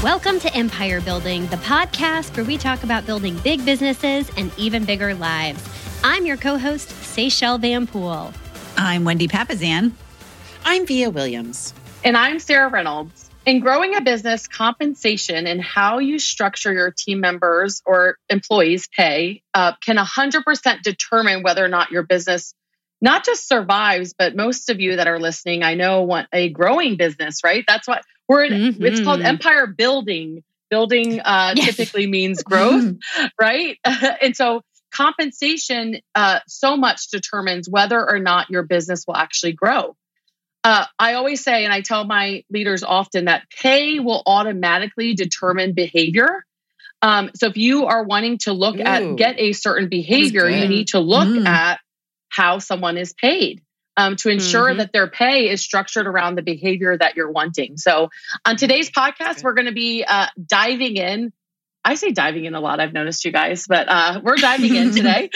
Welcome to Empire Building, the podcast where we talk about building big businesses and even bigger lives. I'm your co-host, Seychelle Van Poole. I'm Wendy Papazan. I'm Via Williams. And I'm Sarah Reynolds. In growing a business, compensation and how you structure your team members or employees' pay can 100% determine whether or not your business not just survives, but most of you that are listening, I know, want a growing business, right? That's what we're in. It's called Empire Building. Building typically means growth, right? And so compensation so much determines whether or not your business will actually grow. I always say, and I tell my leaders often, that pay will automatically determine behavior. So if you are wanting to look at, get a certain behavior, you need to look at how someone is paid to ensure that their pay is structured around the behavior that you're wanting. So on today's podcast, we're going to be diving in. I say diving in a lot, I've noticed, you guys, but we're diving in today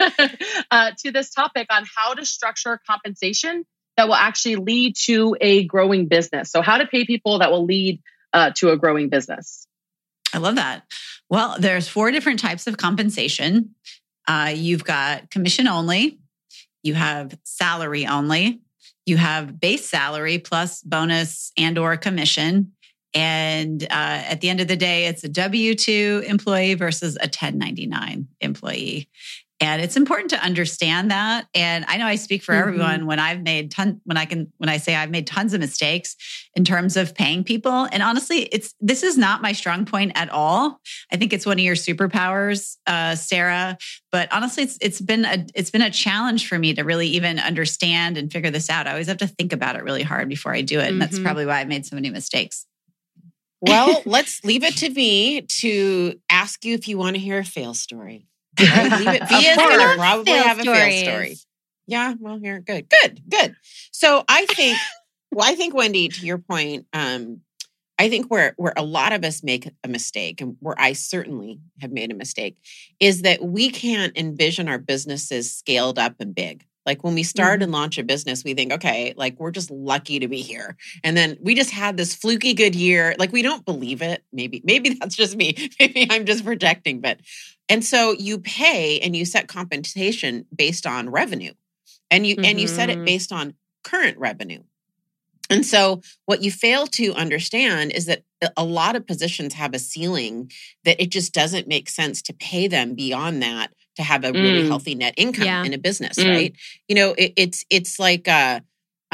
to this topic on how to structure compensation that will actually lead to a growing business. So how to pay people that will lead to a growing business. I love that. Well, there's 4 different types of compensation. You've got commission only. You have salary only. You have base salary plus bonus and or commission. And at the end of the day, it's a W-2 employee versus a 1099 employee. And it's important to understand that. And I know I speak for everyone when I've made when I say I've made tons of mistakes in terms of paying people. And honestly, this is not my strong point at all. I think it's one of your superpowers, Sarah. But honestly, it's been a challenge for me to really even understand and figure this out. I always have to think about it really hard before I do it. And that's probably why I've made so many mistakes. Well, let's leave it to me to ask you if you want to hear a fail story. Right? Leave it. Via's going to probably have a fail story. Yeah, well, here, good. So I think Wendy, to your point, I think where a lot of us make a mistake, and where I certainly have made a mistake, is that we can't envision our businesses scaled up and big. Like when we start and launch a business, we think, okay, like we're just lucky to be here. And then we just had this fluky good year. Like we don't believe it. Maybe that's just me. Maybe I'm just projecting. And so you pay and you set compensation based on revenue. And you set it based on current revenue. And so what you fail to understand is that a lot of positions have a ceiling that it just doesn't make sense to pay them beyond that to have a really healthy net income in a business, right? You know, it's like an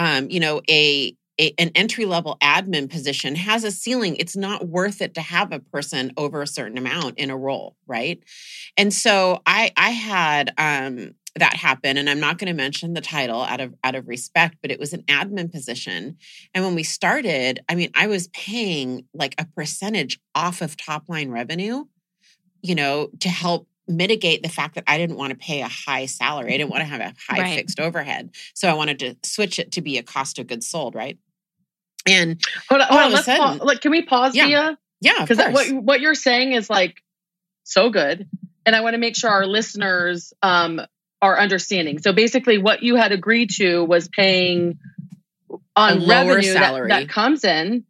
entry-level admin position has a ceiling. It's not worth it to have a person over a certain amount in a role, right? And so I had that happen, and I'm not going to mention the title out of respect, but it was an admin position. And when we started, I mean, I was paying like a percentage off of top line revenue, you know, to help mitigate the fact that I didn't want to pay a high salary. I didn't want to have a high fixed overhead. So I wanted to switch it to be a cost of goods sold, right? And hold on, can we pause, Via? Yeah, because what you're saying is like so good. And I want to make sure our listeners are understanding. So basically what you had agreed to was paying on revenue that comes in,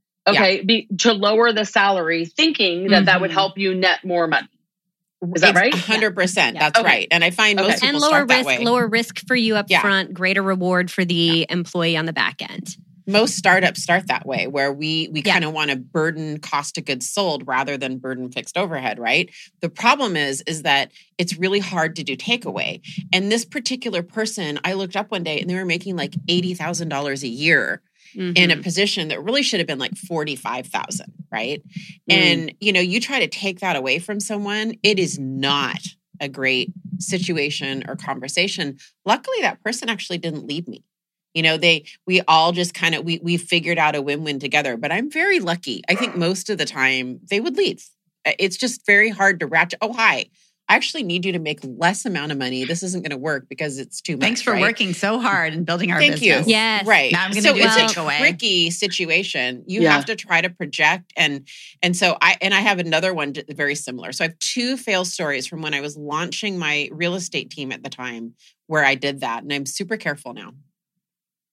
to lower the salary, thinking that would help you net more money. Is that right? 100%. That's right. And I find most people start that way. Lower risk for you up front, greater reward for the employee on the back end. Most startups start that way, where we kind of want to burden cost of goods sold rather than burden fixed overhead, right? The problem is that it's really hard to do takeaway. And this particular person, I looked up one day and they were making like $80,000 a year in a position that really should have been like $45,000, right? And, you know, you try to take that away from someone, it is not a great situation or conversation. Luckily, that person actually didn't leave me. You know, we all just kind of, we figured out a win-win together, but I'm very lucky. I think most of the time they would leave. It's just very hard to ratchet. Oh, hi. I actually need you to make less amount of money. This isn't going to work because it's too much. Thanks for working so hard and building our business. Thank you. Yes. Right. Now I'm going to do a takeaway. It's a tricky situation. You have to try to project. And so I have another one very similar. So I have 2 fail stories from when I was launching my real estate team at the time where I did that. And I'm super careful now.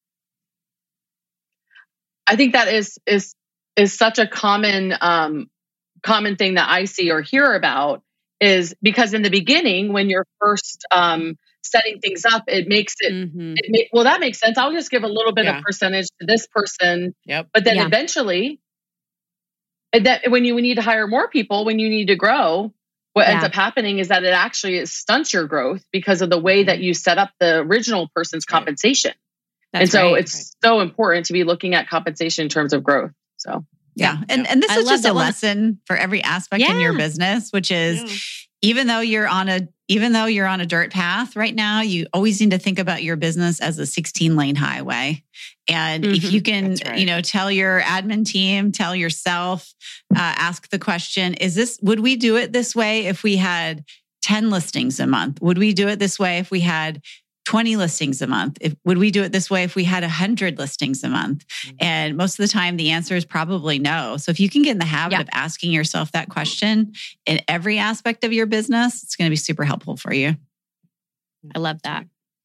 I think that is such a common common thing that I see or hear about is because in the beginning, when you're first setting things up, it makes it, well, that makes sense. I'll just give a little bit of percentage to this person. Yep. But then eventually, that when you need to hire more people, when you need to grow, what ends up happening is that it actually stunts your growth because of the way that you set up the original person's compensation. And so it's so important to be looking at compensation in terms of growth. So yeah. And this is just a lesson for every aspect in your business, which is even though you're on a dirt path right now, you always need to think about your business as a 16-lane highway. And if you can, tell your admin team, tell yourself, ask the question, would we do it this way if we had 10 listings a month? Would we do it this way if we had 20 listings a month? Would we do it this way if we had 100 listings a month? And most of the time, the answer is probably no. So if you can get in the habit of asking yourself that question in every aspect of your business, it's going to be super helpful for you. I love that.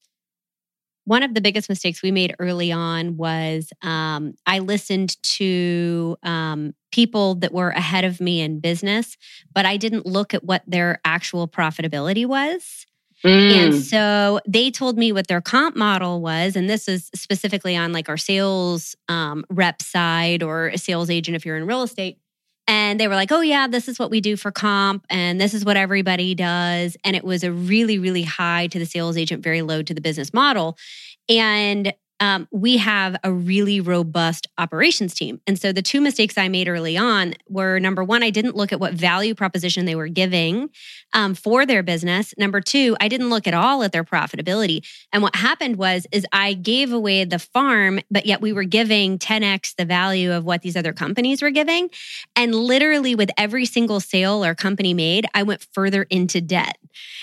One of the biggest mistakes we made early on was I listened to people that were ahead of me in business, but I didn't look at what their actual profitability was. And so they told me what their comp model was. And this is specifically on like our sales rep side or a sales agent if you're in real estate. And they were like, oh yeah, this is what we do for comp. And this is what everybody does. And it was a really, really high to the sales agent, very low to the business model. And we have a really robust operations team. And so the two mistakes I made early on were, number one, I didn't look at what value proposition they were giving for their business. Number two, I didn't look at all at their profitability. And what happened is I gave away the farm, but yet we were giving 10x the value of what these other companies were giving. And literally with every single sale our company made, I went further into debt.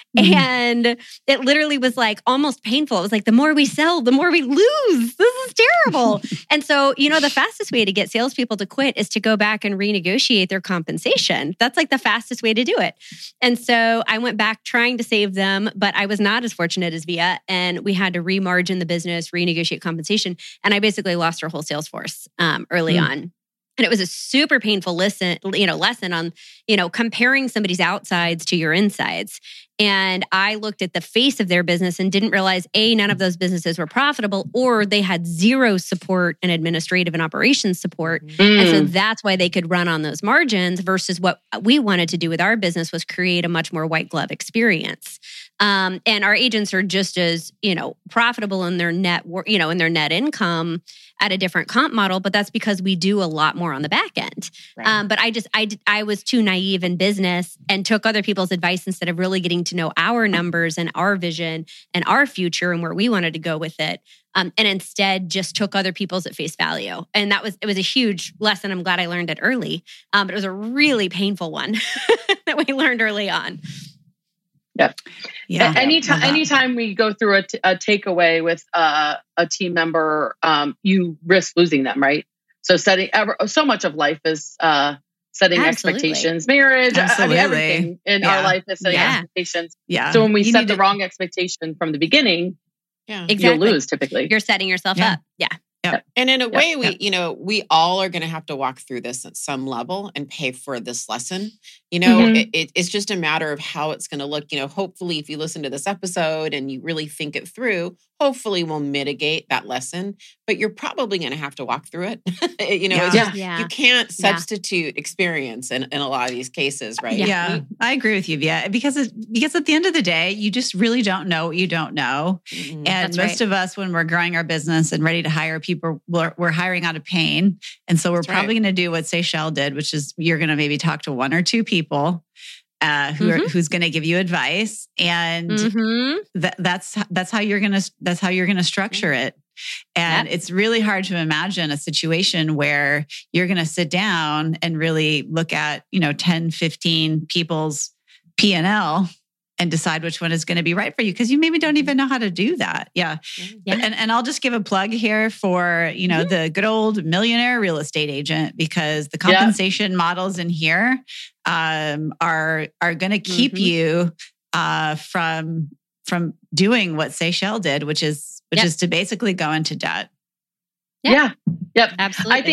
And it literally was like almost painful. It was like, the more we sell, the more we lose. This is terrible. And so, the fastest way to get salespeople to quit is to go back and renegotiate their compensation. That's like the fastest way to do it. And so I went back trying to save them, but I was not as fortunate as Via. And we had to remargin the business, renegotiate compensation. And I basically lost our whole sales force early on. And it was a super painful lesson on, comparing somebody's outsides to your insides. And I looked at the face of their business and didn't realize, A, none of those businesses were profitable, or they had zero support and administrative and operations support. And so that's why they could run on those margins versus what we wanted to do with our business was create a much more white glove experience. And our agents are just as, profitable in their net, in their net income at a different comp model, but that's because we do a lot more on the back end. Right. But I was too naive in business and took other people's advice instead of really getting to know our numbers and our vision and our future and where we wanted to go with it. And instead just took other people's at face value. And it was a huge lesson. I'm glad I learned it early. But it was a really painful one that we learned early on. Yeah. Anytime we go through a takeaway with a team member, you risk losing them, right? So so much of life is setting expectations, marriage, everything in our life is setting expectations. Yeah. So when we set the wrong expectation from the beginning, you'll lose typically. You're setting yourself up. Yeah. Yep. And in a way, we all are going to have to walk through this at some level and pay for this lesson. It's just a matter of how it's going to look. Hopefully, if you listen to this episode and you really think it through, hopefully we'll mitigate that lesson. But you're probably going to have to walk through it. You can't substitute experience in a lot of these cases, right? Yeah, I agree with you, Via. Because at the end of the day, you just really don't know what you don't know. Mm-hmm. And most of us, when we're growing our business and ready to hire people, we're hiring out of pain. And so we're probably going to do what Seychelle did, which is you're going to maybe talk to one or two people who's going to give you advice, and that's how you're going to structure it. And it's really hard to imagine a situation where you're going to sit down and really look at 10, 15 people's P&L and decide which one is going to be right for you, because you maybe don't even know how to do that. Yeah. And I'll just give a plug here for, the good old millionaire real estate agent, because the compensation models in here are going to keep you from doing what Seychelle did, which is to basically go into debt. Yeah. Yep. Absolutely. I think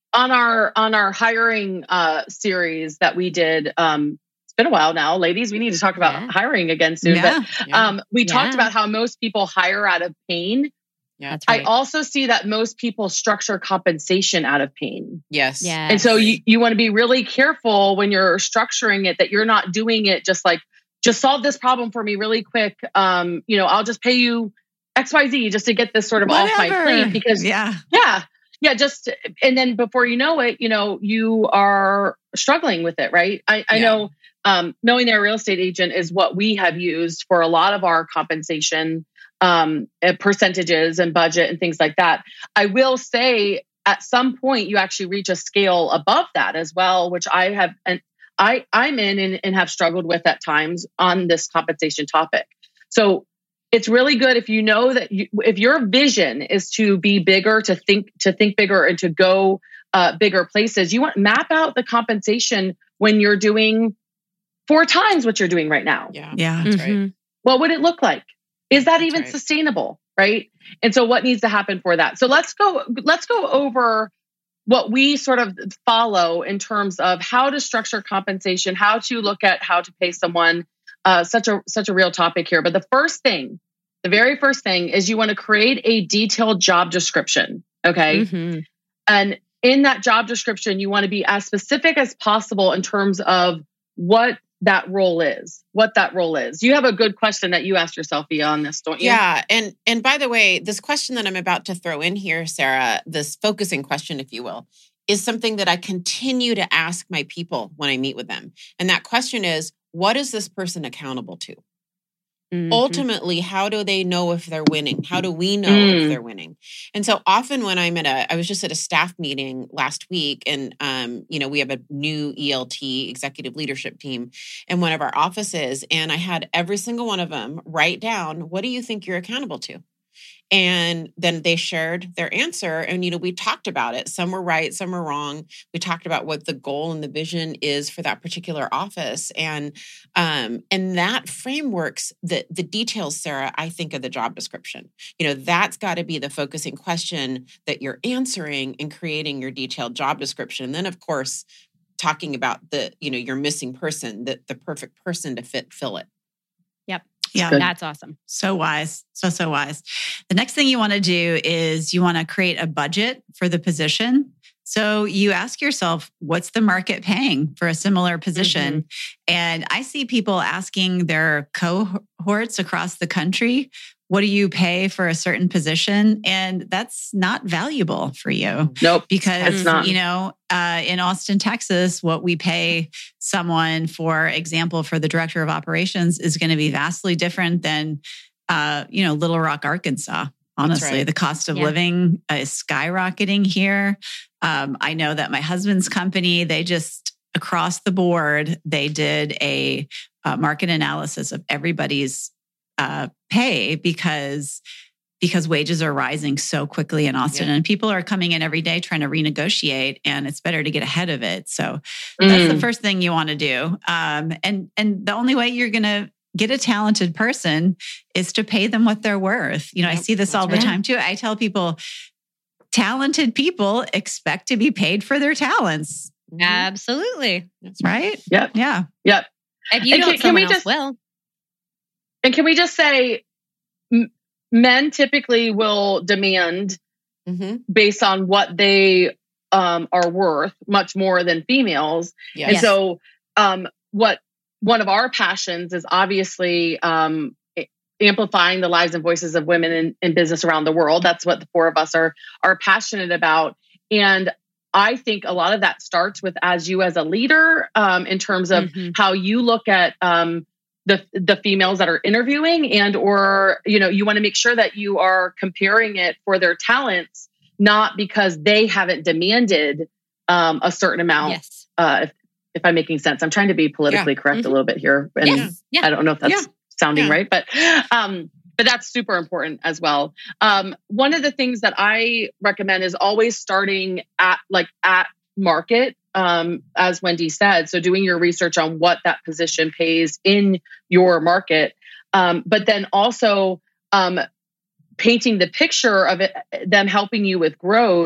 on our hiring series that we did, it's been a while now, ladies. We need to talk about hiring again soon. Yeah. But we talked about how most people hire out of pain. Yeah, that's right. I also see that most people structure compensation out of pain. Yes. Yeah. And so you want to be really careful when you're structuring it, that you're not doing it just solve this problem for me really quick. I'll just pay you XYZ just to get this sort of off my plate, because just, and then before you know it, you are struggling with it. Right. I know, knowing their real estate agent is what we have used for a lot of our compensation percentages and budget and things like that. I will say at some point you actually reach a scale above that as well, which I have, and I'm in and have struggled with at times on this compensation topic. So it's really good if you know that if your vision is to be bigger, to think bigger, and to go bigger places, you want map out the compensation when you're doing 4 times what you're doing right now. Yeah, that's right. What would it look like? Is that even sustainable? Right. And so what needs to happen for that? So let's go over what we sort of follow in terms of how to structure compensation, how to look at how to pay someone. Such a real topic here. But the very first thing is you want to create a detailed job description. Okay. Mm-hmm. And in that job description, you want to be as specific as possible in terms of what that role is. You have a good question that you asked yourself, Via, on this, don't you? Yeah. And by the way, this question that I'm about to throw in here, Sarah, this focusing question, if you will, is something that I continue to ask my people when I meet with them. And that question is, what is this person accountable to? Mm-hmm. Ultimately, how do they know if they're winning? How do we know if they're winning? And so often when I was just at a staff meeting last week, and we have a new ELT, executive leadership team, in one of our offices, and I had every single one of them write down, what do you think you're accountable to? And then they shared their answer, and we talked about it. Some were right, some were wrong. We talked about what the goal and the vision is for that particular office, and that frameworks the details, Sarah, I think, of the job description. That's got to be the focusing question that you're answering and creating your detailed job description. And then, of course, talking about your missing person, the perfect person to fill it. Yep. Yeah. That's awesome. So wise. So wise. The next thing you want to do is you want to create a budget for the position. So you ask yourself, what's the market paying for a similar position? Mm-hmm. And I see people asking their cohorts across the country, what do you pay for a certain position? And that's not valuable for you. Nope. Because, in Austin, Texas, what we pay someone, for example, for the director of operations is going to be vastly different than, Little Rock, Arkansas. Honestly, the cost of living is skyrocketing here. I know that my husband's company, they just across the board, they did a market analysis of everybody's pay because wages are rising so quickly in Austin, and people are coming in every day trying to renegotiate, and it's better to get ahead of it. So that's the first thing you want to do. And the only way you're going to get a talented person is to pay them what they're worth. I see this all the time too. I tell people, talented people expect to be paid for their talents. Absolutely. That's right. Yep. Yeah. Yep. If you don't, someone else will. And can we just say, men typically will demand based on what they are worth much more than females. Yes. And so what one of our passions is obviously amplifying the lives and voices of women in business around the world. That's what the 4 of us are passionate about. And I think a lot of that starts with as a leader, in terms of how you look at the females that are interviewing, and or you want to make sure that you are comparing it for their talents, not because they haven't demanded a certain amount. Yes. If I'm making sense, I'm trying to be politically correct a little bit here, and I don't know if that's sounding right, but that's super important as well. One of the things that I recommend is always starting at market, as Wendy said. So doing your research on what that position pays in your market, but then also painting the picture of it, them helping you with growth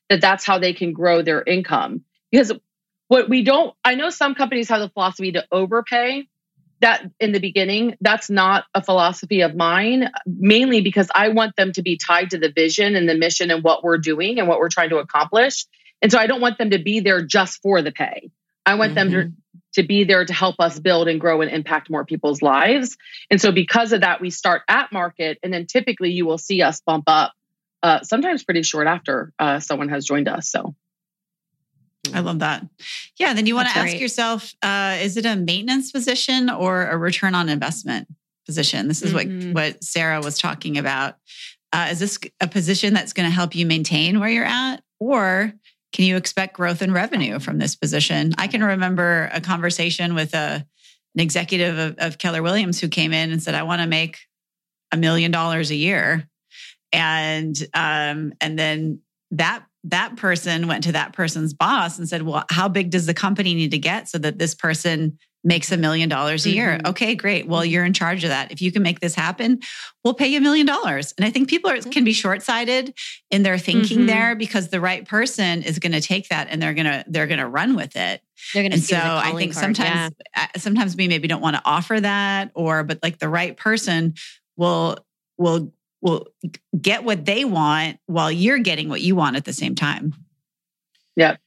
that's how they can grow their income. Because I know some companies have the philosophy to overpay. That in the beginning, that's not a philosophy of mine, mainly because I want them to be tied to the vision and the mission and what we're doing and what we're trying to accomplish. And so I don't want them to be there just for the pay. I want them to be there to help us build and grow and impact more people's lives. And so because of that, we start at market, and then typically you will see us bump up sometimes pretty short after someone has joined us. So I love that. Yeah. Then you want to ask yourself, is it a maintenance position or a return on investment position? This is what Sarah was talking about. Is this a position that's going to help you maintain where you're at, or can you expect growth in revenue from this position? I can remember a conversation with an executive of Keller Williams who came in and said, I want to make $1 million a year. And then that person went to that person's boss and said, well, how big does the company need to get so that this person makes $1 million a year? Okay, great. Well, you're in charge of that. If you can make this happen, we'll pay you $1 million. And I think people can be short-sighted in their thinking there, because the right person is going to take that and they're going to run with it. They're going to. So I think sometimes we maybe don't want to offer that, but like the right person will get what they want while you're getting what you want at the same time. Yeah.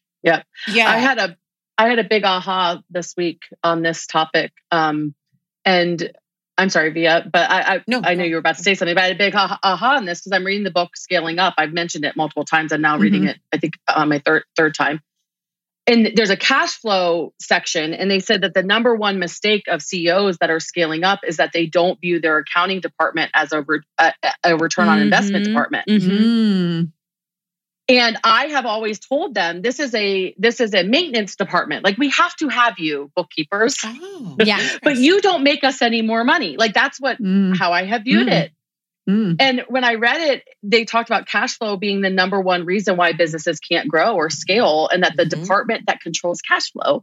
I had a big aha this week on this topic. And I'm sorry, Via, but I know you were about to say something, but I had a big aha on this because I'm reading the book Scaling Up. I've mentioned it multiple times. I'm now reading it, I think, on my third time. And there's a cash flow section. And they said that the number one mistake of CEOs that are scaling up is that they don't view their accounting department as a return on investment department. And I have always told them, this is a maintenance department. Like, we have to have you, bookkeepers. Oh, but you don't make us any more money. Like, that's how I have viewed it. And when I read it, they talked about cash flow being the number one reason why businesses can't grow or scale, and that the department that controls cash flow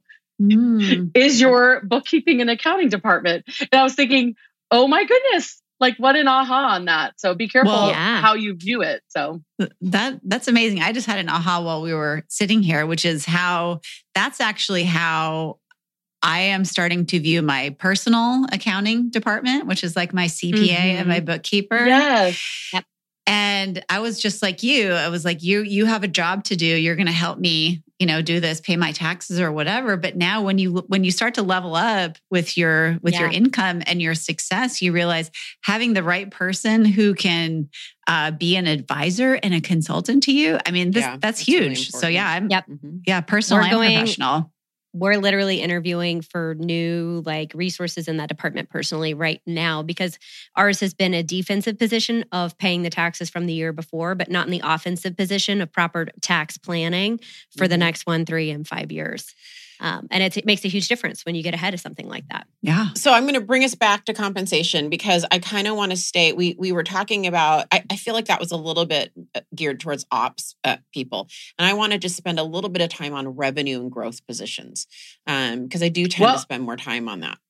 is your bookkeeping and accounting department. And I was thinking, oh my goodness, like, what an aha on that. So be careful how you view it. So that's amazing. I just had an aha while we were sitting here, which is that's actually how I am starting to view my personal accounting department, which is like my CPA and my bookkeeper. Yes. Yep. And I was just like you. I was like, you have a job to do. You're going to help me, do this, pay my taxes or whatever. But now when you start to level up with your income and your success, you realize having the right person who can be an advisor and a consultant to you. I mean, that's huge. Really so personal and professional. We're literally interviewing for new resources in that department personally right now, because ours has been a defensive position of paying the taxes from the year before, but not in the offensive position of proper tax planning for the next 1, 3, and 5 years. And it makes a huge difference when you get ahead of something like that. Yeah. So I'm going to bring us back to compensation, because I kind of want to stay. We were talking about, I feel like that was a little bit geared towards ops people. And I want to just spend a little bit of time on revenue and growth positions, because I do tend to spend more time on that.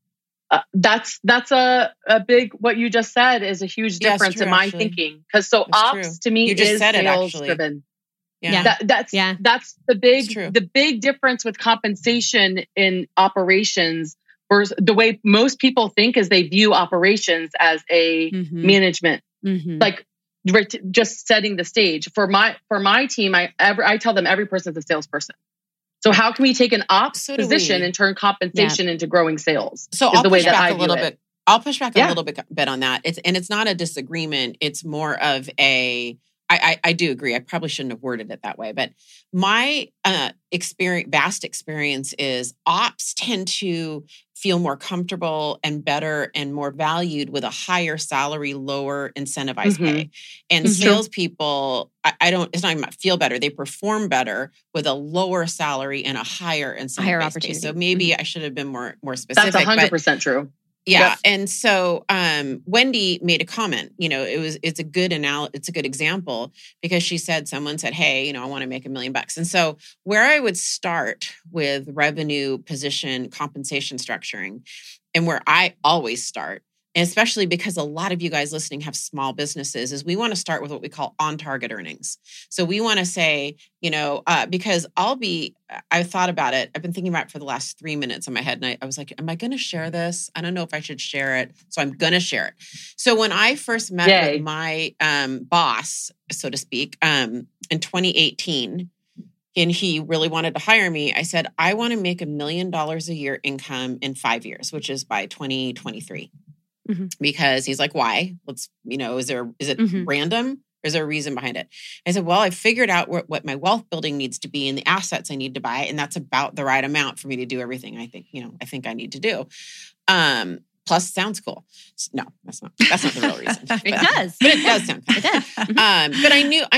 That's a big, what you just said is a huge difference in my thinking. Because ops to me is sales driven. Yeah. That's the big difference with compensation in operations, or the way most people think is they view operations as a management, like just setting the stage. For my team, I tell them every person's a salesperson. So how can we take an ops position and turn compensation into growing sales? So I'll push back a little bit. I'll push back a little bit on that. It's not a disagreement. It's more of a, I do agree. I probably shouldn't have worded it that way, but my vast experience is ops tend to feel more comfortable and better and more valued with a higher salary, lower incentivized pay. And salespeople, it's not even about feel better. They perform better with a lower salary and a higher incentivized pay. So maybe I should have been more specific. That's 100% true. Yeah. Yep. And so Wendy made a comment, it's a good example, because she said, someone said, hey, I want to make $1 million. And so where I would start with revenue, position, compensation structuring, and where I always start and especially because a lot of you guys listening have small businesses, is we want to start with what we call on-target earnings. So we want to say, because I thought about it. I've been thinking about it for the last 3 minutes in my head. And I was like, am I going to share this? I don't know if I should share it. So I'm going to share it. So when I first met with my boss, so to speak, in 2018, and he really wanted to hire me, I said, I want to make $1 million a year income in 5 years, which is by 2023. Mm-hmm. Because he's like, why? Is it random? Or is there a reason behind it? I said, well, I figured out what my wealth building needs to be and the assets I need to buy. And that's about the right amount for me to do everything I think I need to do. Plus, sounds cool. No, that's not the real reason. But it does sound cool. It does. But I knew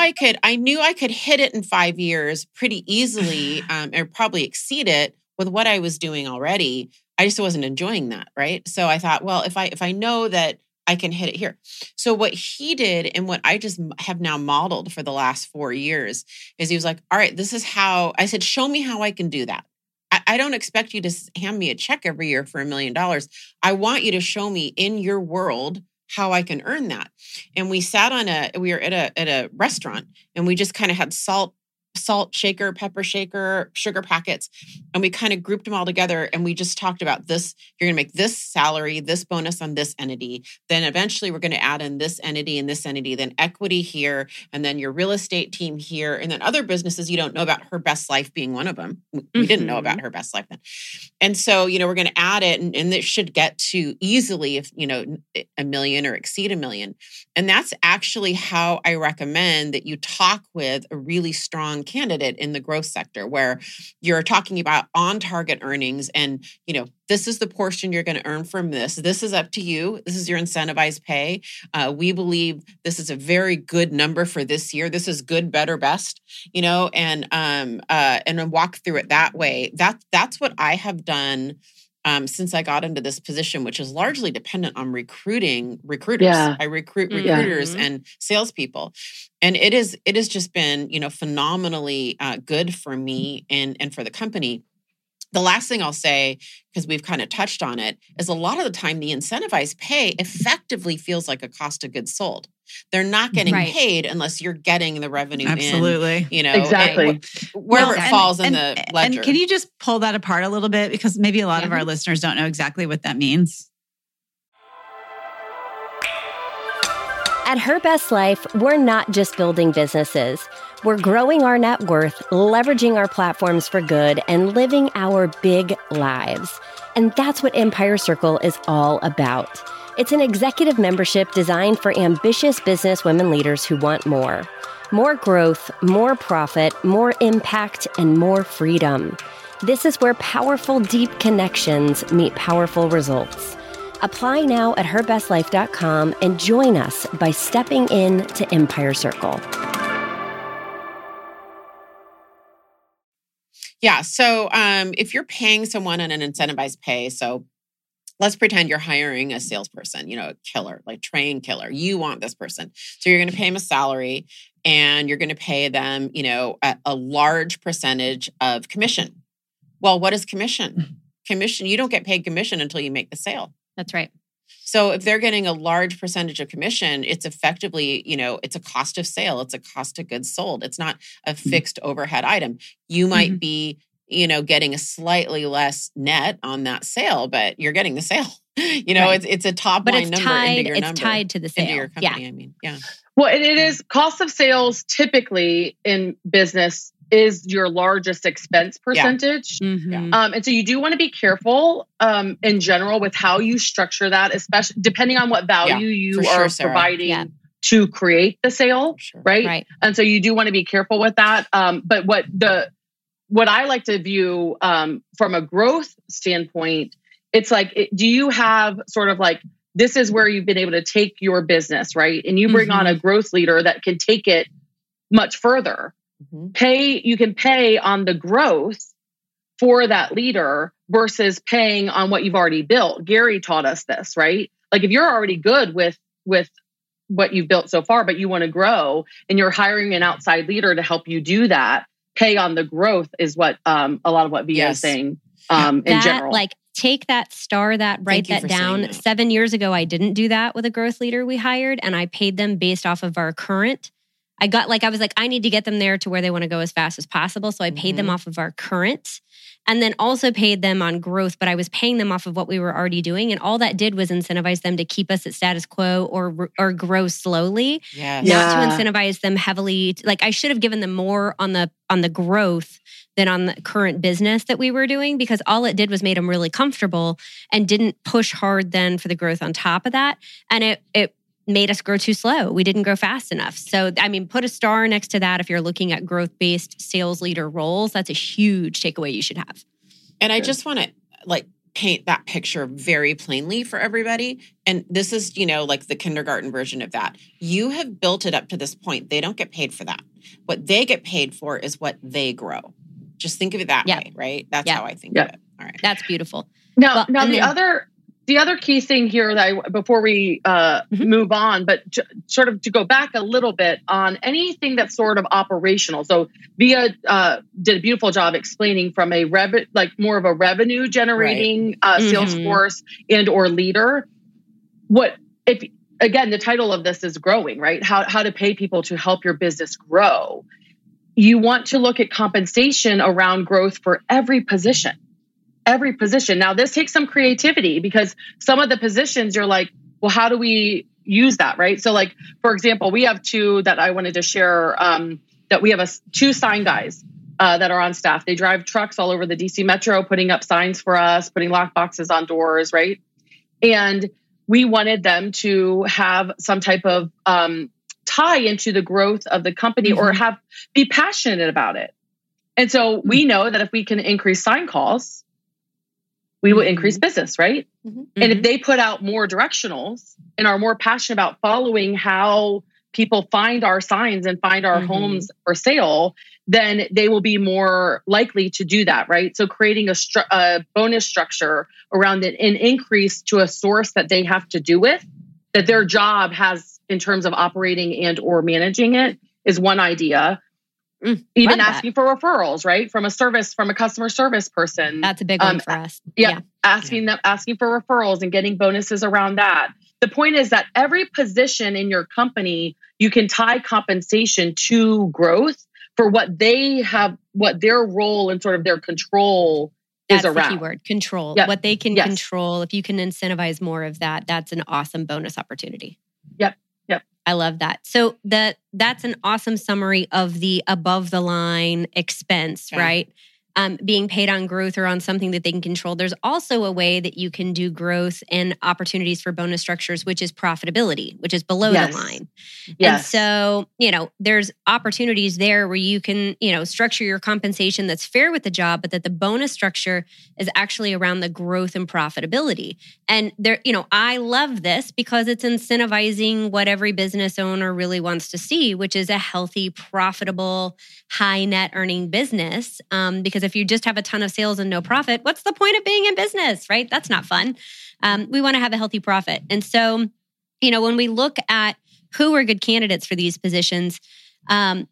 I could hit it in 5 years pretty easily, or probably exceed it with what I was doing already. I just wasn't enjoying that, right? So I thought, well, if I know that I can hit it here. So what he did, and what I just have now modeled for the last 4 years, is he was like, all right, this is how, I said, show me how I can do that. I don't expect you to hand me a check every year for $1 million. I want you to show me in your world how I can earn that. And we were at a restaurant, and we just kind of had salt shaker, pepper shaker, sugar packets. And we kind of grouped them all together. And we just talked about this. You're going to make this salary, this bonus on this entity. Then eventually we're going to add in this entity and this entity, then equity here, and then your real estate team here. And then other businesses you don't know about, Her Best Life being one of them. We didn't know about Her Best Life then. And so, we're going to add it, and it should get to easily, if, $1 million or exceed $1 million. And that's actually how I recommend that you talk with a really strong candidate in the growth sector, where you're talking about on-target earnings, and this is the portion you're going to earn from this. This is up to you. This is your incentivized pay. We believe this is a very good number for this year. This is good, better, best. And then walk through it that way. That's what I have done since I got into this position, which is largely dependent on recruiters. Yeah. I recruit recruiters and salespeople. And it has just been, phenomenally good for me and for the company. The last thing I'll say, because we've kind of touched on it, is a lot of the time the incentivized pay effectively feels like a cost of goods sold. They're not getting paid unless you're getting the revenue Absolutely. in. Exactly. Wherever it falls in the ledger. And can you just pull that apart a little bit? Because maybe a lot of our listeners don't know exactly what that means. At Her Best Life, we're not just building businesses. We're growing our net worth, leveraging our platforms for good, and living our big lives. And that's what Empire Circle is all about. It's an executive membership designed for ambitious business women leaders who want more. More growth, more profit, more impact, and more freedom. This is where powerful, deep connections meet powerful results. Apply now at herbestlife.com and join us by stepping in to Empire Circle. Yeah. So if you're paying someone on an incentivized pay, so let's pretend you're hiring a salesperson, a killer, like trained killer. You want this person. So you're going to pay them a salary, and you're going to pay them, a large percentage of commission. Well, what is commission? Commission, you don't get paid commission until you make the sale. That's right. So if they're getting a large percentage of commission, it's effectively, it's a cost of sale. It's a cost of goods sold. It's not a fixed overhead item. You might be, getting a slightly less net on that sale, but you're getting the sale. It's a top line number into your number. It's tied to the sale. Into your company, yeah. Well, it is cost of sales typically in business is your largest expense percentage. Yeah. Mm-hmm. And so you do want to be careful in general with how you structure that, especially depending on what value you are providing to create the sale, right? And so you do want to be careful with that. But what I like to view from a growth standpoint, it's like, do you have sort of like, this is where you've been able to take your business, right? And you bring on a growth leader that can take it much further. You can pay on the growth for that leader versus paying on what you've already built. Gary taught us this, right? Like if you're already good with what you've built so far, but you want to grow and you're hiring an outside leader to help you do that, pay on the growth is what a lot of what Via is saying. in general. Like take that, write that down. 7 years ago, I didn't do that with a growth leader we hired, and I paid them based off of our current. I was like, I need to get them there to where they want to go as fast as possible. So I paid them off of our current, and then also paid them on growth, but I was paying them off of what we were already doing. And all that did was incentivize them to keep us at status quo or grow slowly, not to incentivize them heavily. Like I should have given them more on the growth than on the current business that we were doing, because all it did was made them really comfortable and didn't push hard then for the growth on top of that. And it made us grow too slow. We didn't grow fast enough. So, I mean, put a star next to that if you're looking at growth-based sales leader roles. That's a huge takeaway you should have. And I just want to paint that picture very plainly for everybody. And this is, like the kindergarten version of that. You have built it up to this point. They don't get paid for that. What they get paid for is what they grow. Just think of it that way, right? That's how I think of it. All right. That's beautiful. Now the other key thing here that before we move on, but sort of to go back a little bit on anything that's sort of operational. So Via did a beautiful job explaining from a more of a revenue generating sales force and or leader. Again, the title of this is growing, right? How to pay people to help your business grow. You want to look at compensation around growth for every position. Every position. Now, this takes some creativity because some of the positions you're like, well, how do we use that, right? So like, for example, we have two that I wanted to share, that we have two sign guys that are on staff. They drive trucks all over the DC Metro, putting up signs for us, putting lock boxes on doors, right? And we wanted them to have some type of tie into the growth of the company or be passionate about it. And so we know that if we can increase sign calls, we will increase business, right? And if they put out more directionals and are more passionate about following how people find our signs and find our homes for sale, then they will be more likely to do that, right? So creating a bonus structure around an increase to a source that they have to do with, that their job has in terms of operating and or managing it, is one idea. Even asking for referrals, right? From a customer service person. That's a big one for us. Asking for referrals and getting bonuses around that. The point is that every position in your company, you can tie compensation to growth for what they have, what their role and sort of their control is around. That's the key word, control. Yep. What they can control. If you can incentivize more of that, that's an awesome bonus opportunity. Yep. I love that. So that's an awesome summary of the above the line expense, right? Being paid on growth or on something that they can control. There's also a way that you can do growth and opportunities for bonus structures, which is profitability, which is below the line. And so, there's opportunities there where you can, structure your compensation that's fair with the job, but that the bonus structure is actually around the growth and profitability. And there, I love this because it's incentivizing what every business owner really wants to see, which is a healthy, profitable, high net earning business. Because if you just have a ton of sales and no profit, what's the point of being in business, right? That's not fun. We want to have a healthy profit. And so, when we look at who are good candidates for these positions, a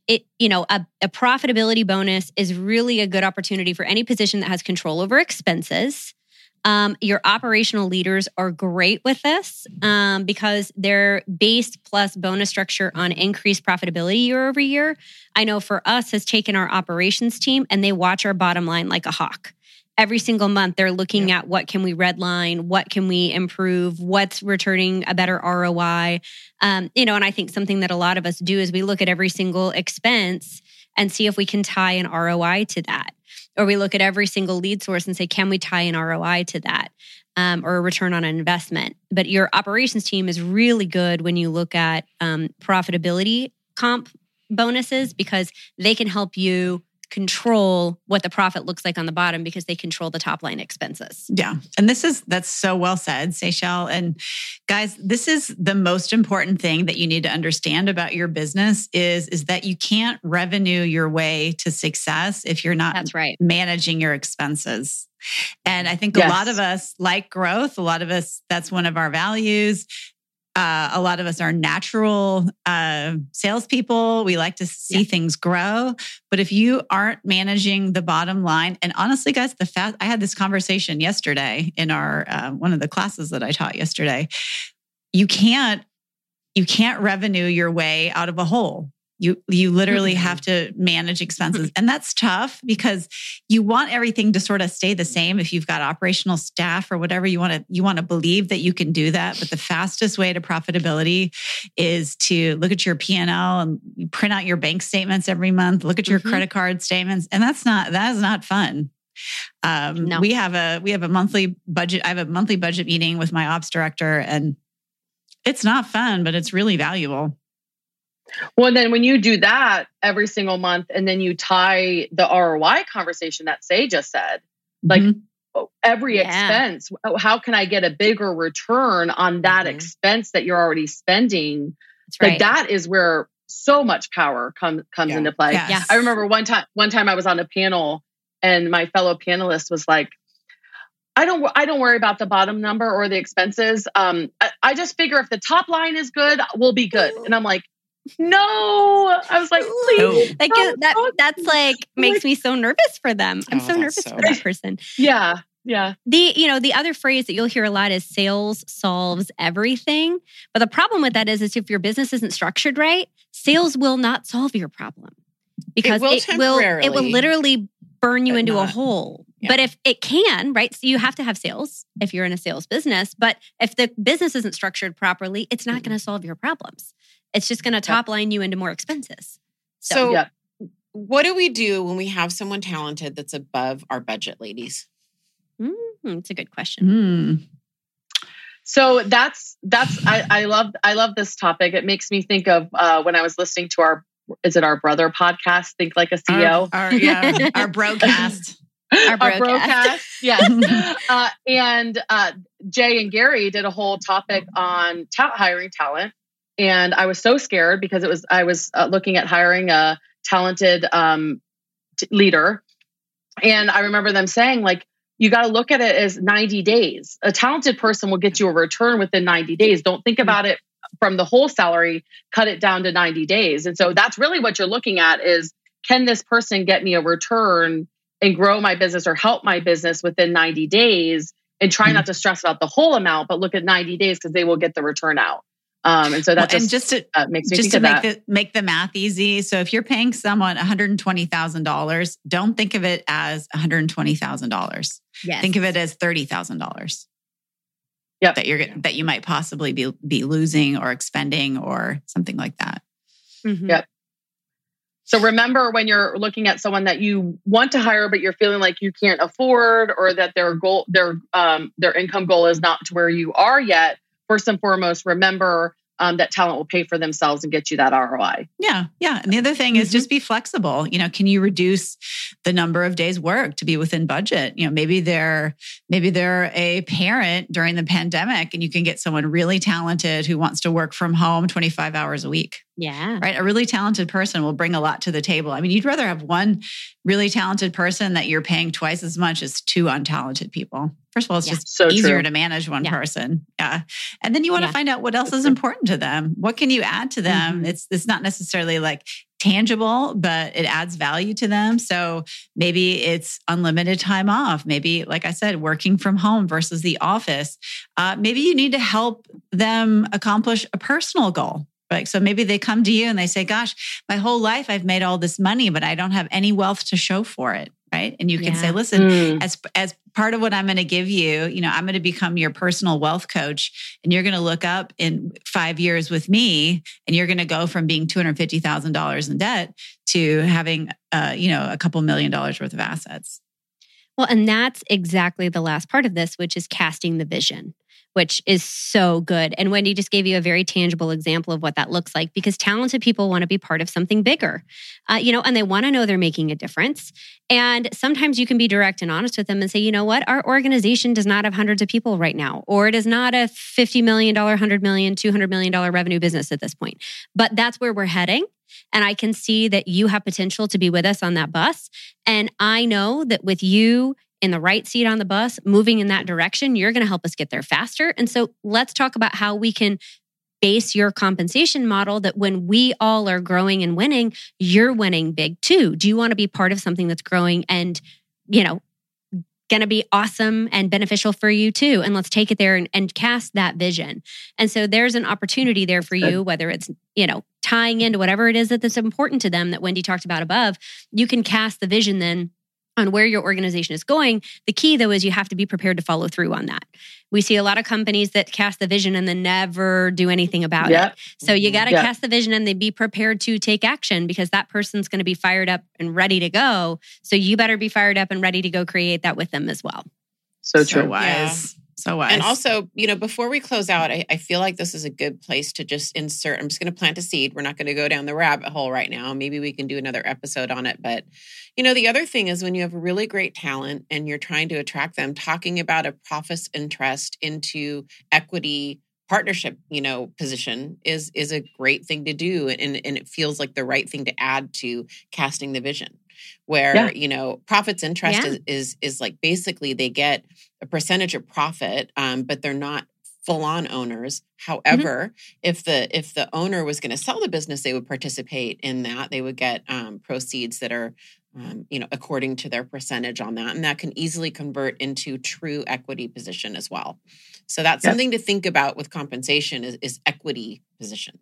profitability bonus is really a good opportunity for any position that has control over expenses. Your operational leaders are great with this because their base plus bonus structure on increased profitability year over year, I know for us has taken our operations team and they watch our bottom line like a hawk. Every single month, they're looking at what can we redline, what can we improve, what's returning a better ROI. And I think something that a lot of us do is we look at every single expense and see if we can tie an ROI to that. Or we look at every single lead source and say, can we tie an ROI to that or a return on an investment? But your operations team is really good when you look at profitability comp bonuses because they can help you control what the profit looks like on the bottom because they control the top line expenses. Yeah. And that's so well said, Seychelle. And guys, this is the most important thing that you need to understand about your business is that you can't revenue your way to success if you're not managing your expenses. And I think a lot of us like growth. A lot of us, that's one of our values. A lot of us are natural salespeople. We like to see things grow. But if you aren't managing the bottom line, and honestly, guys, I had this conversation yesterday in our one of the classes that I taught yesterday. You can't revenue your way out of a hole. You literally have to manage expenses. And that's tough because you want everything to sort of stay the same. If you've got operational staff or whatever, you want to believe that you can do that. But the fastest way to profitability is to look at your P&L and you print out your bank statements every month, look at your credit card statements. And that is not fun. No. We have a monthly budget. I have a monthly budget meeting with my ops director, and it's not fun, but it's really valuable. Well, and then when you do that every single month, and then you tie the ROI conversation that Say just said, like every expense, how can I get a bigger return on that expense that you're already spending? That's right. Like that is where so much power comes into play. Yes. I remember one time I was on a panel and my fellow panelist was like, I don't worry about the bottom number or the expenses. I just figure if the top line is good, we'll be good. And I'm like, no, I was like, please. That's like makes me so nervous for them. I'm so nervous for that person. Yeah. Yeah. The other phrase that you'll hear a lot is sales solves everything. But the problem with that is if your business isn't structured right, sales will not solve your problem because it will literally burn you into a hole. Yeah. But if it can, right? So you have to have sales if you're in a sales business. But if the business isn't structured properly, it's not going to solve your problems. It's just going to top line you into more expenses. So what do we do when we have someone talented that's above our budget, ladies? It's a good question. So I love this topic. It makes me think of when I was listening to our brother podcast, Think Like a CEO? Our broadcast. Our broadcast. Yes. And Jay and Gary did a whole topic on hiring talent. And I was so scared because I was looking at hiring a talented leader. And I remember them saying, like, you got to look at it as 90 days. A talented person will get you a return within 90 days. Don't think about it from the whole salary, cut it down to 90 days. And so that's really what you're looking at is, can this person get me a return and grow my business or help my business within 90 days? And try not to stress about the whole amount, but look at 90 days because they will get the return out. And so that makes me think of that. Make the math easy. So if you're paying someone $120,000, don't think of it as $120,000. Yes. Think of it as $30,000. Yep. That you might possibly be losing or expending or something like that. Yep. So remember when you're looking at someone that you want to hire, but you're feeling like you can't afford, or that their income goal is not to where you are yet. First and foremost, remember that talent will pay for themselves and get you that ROI. Yeah. And the other thing is just be flexible. Can you reduce the number of days work to be within budget? Maybe they're a parent during the pandemic and you can get someone really talented who wants to work from home 25 hours a week. Yeah. Right. A really talented person will bring a lot to the table. I mean, you'd rather have one really talented person that you're paying twice as much as two untalented people. First of all, it's just so easier to manage one person. Yeah. And then you want to find out what else is important to them. What can you add to them? It's not necessarily like tangible, but it adds value to them. So maybe it's unlimited time off. Maybe, like I said, working from home versus the office. Maybe you need to help them accomplish a personal goal. Right. So maybe they come to you and they say, gosh, my whole life I've made all this money, but I don't have any wealth to show for it. Right. And you can say, listen, as part of what I'm going to give you, I'm going to become your personal wealth coach, and you're going to look up in 5 years with me, and you're going to go from being $250,000 in debt to having, a couple $1 million worth of assets. Well, and that's exactly the last part of this, which is casting the vision, which is so good. And Wendy just gave you a very tangible example of what that looks like, because talented people want to be part of something bigger, and they want to know they're making a difference. And sometimes you can be direct and honest with them and say, you know what, our organization does not have hundreds of people right now, or it is not a $50 million, $100 million, $200 million revenue business at this point. But that's where we're heading. And I can see that you have potential to be with us on that bus. And I know that with you in the right seat on the bus, moving in that direction, you're going to help us get there faster. And so let's talk about how we can base your compensation model that when we all are growing and winning, you're winning big too. Do you want to be part of something that's growing and, going to be awesome and beneficial for you too? And let's take it there and cast that vision. And so there's an opportunity there for you, whether it's, tying into whatever it is that's important to them that Wendy talked about above. You can cast the vision then on where your organization is going. The key though is you have to be prepared to follow through on that. We see a lot of companies that cast the vision and then never do anything about it. So you got to cast the vision and then be prepared to take action, because that person's going to be fired up and ready to go. So you better be fired up and ready to go create that with them as well. So true. Wise. Yeah. So wise. And also, before we close out, I feel like this is a good place to just insert. I'm just going to plant a seed. We're not going to go down the rabbit hole right now. Maybe we can do another episode on it. But, the other thing is when you have really great talent and you're trying to attract them, talking about a profits interest into equity partnership, position is a great thing to do. And it feels like the right thing to add to casting the vision. Where, profits interest is like basically they get a percentage of profit, but they're not full-on owners. However, if the owner was going to sell the business, they would participate in that. They would get proceeds that are, according to their percentage on that. And that can easily convert into true equity position as well. So that's something to think about with compensation is equity position.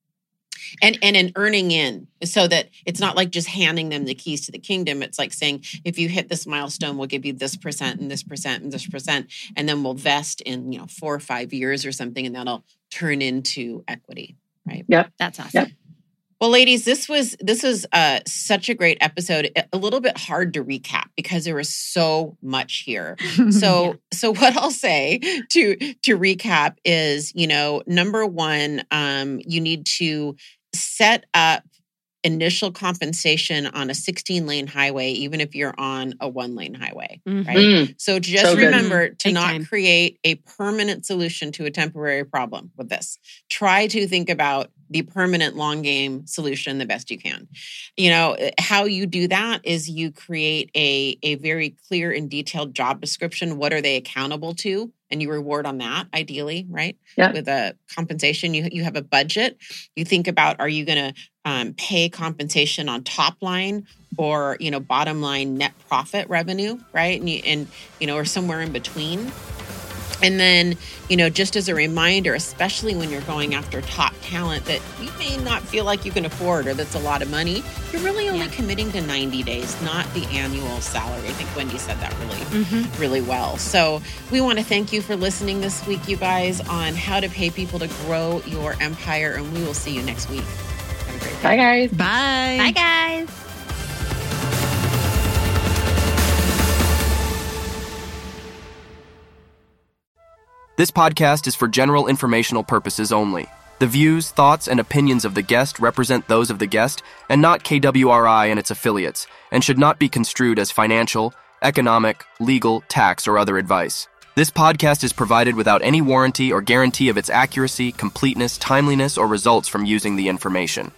And an earning in, so that it's not like just handing them the keys to the kingdom. It's like saying, if you hit this milestone, we'll give you this percent and this percent and this percent, and then we'll vest in 4 or 5 years or something, and that'll turn into equity, right? Yep, that's awesome. Yep. Well, ladies, this was such a great episode. A little bit hard to recap because there was so much here. So what I'll say to recap is, number one, you need to set up initial compensation on a 16-lane highway, even if you're on a 1-lane highway, right? So just remember to not create a permanent solution to a temporary problem with this. Try to think about the permanent long game solution the best you can. How you do that is you create a very clear and detailed job description. What are they accountable to? And you reward on that, ideally, right? Yeah. With a compensation, you have a budget. You think about, are you going to pay compensation on top line or bottom line net profit revenue, right? And or somewhere in between. And then, just as a reminder, especially when you're going after top talent that you may not feel like you can afford or that's a lot of money, you're really only committing to 90 days, not the annual salary. I think Wendy said that really well. So we want to thank you for listening this week, you guys, on how to pay people to grow your empire. And we will see you next week. Have a great day. Bye, guys. Bye. Bye, guys. This podcast is for general informational purposes only. The views, thoughts, and opinions of the guest represent those of the guest and not KWRI and its affiliates, and should not be construed as financial, economic, legal, tax, or other advice. This podcast is provided without any warranty or guarantee of its accuracy, completeness, timeliness, or results from using the information.